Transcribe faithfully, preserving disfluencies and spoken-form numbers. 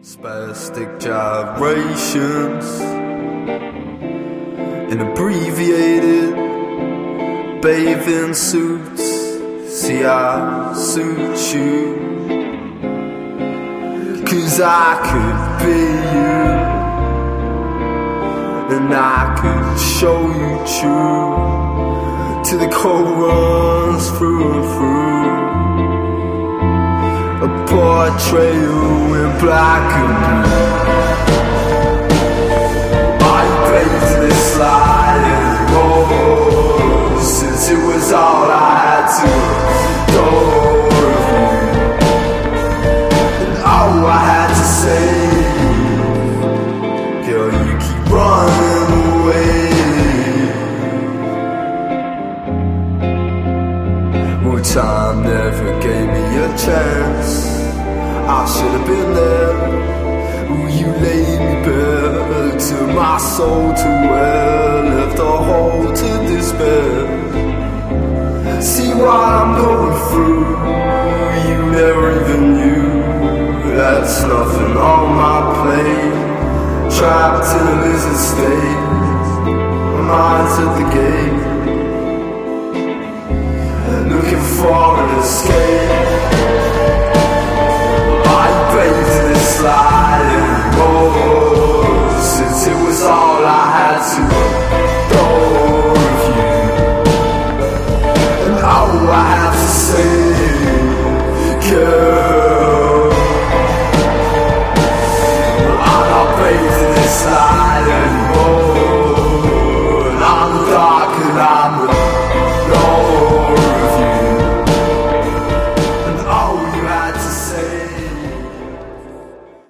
Spastic gyrations in abbreviated bathing suits. See, I suit you, 'cause I could be you, and I could show you true till the cold runs through and through. A portrait in black and blue. I bathed in this sliding road since it was all I had to adore of you, and all I had to say, girl, you keep running away. Well, time never gave me a chance. I should have been there. Ooh, you laid me bare to my soul to wear, left a hole to despair. See what I'm going through, you never even knew. That's nothing on my plate, trapped in a lizard state. My mind's at the gate, looking for an escape.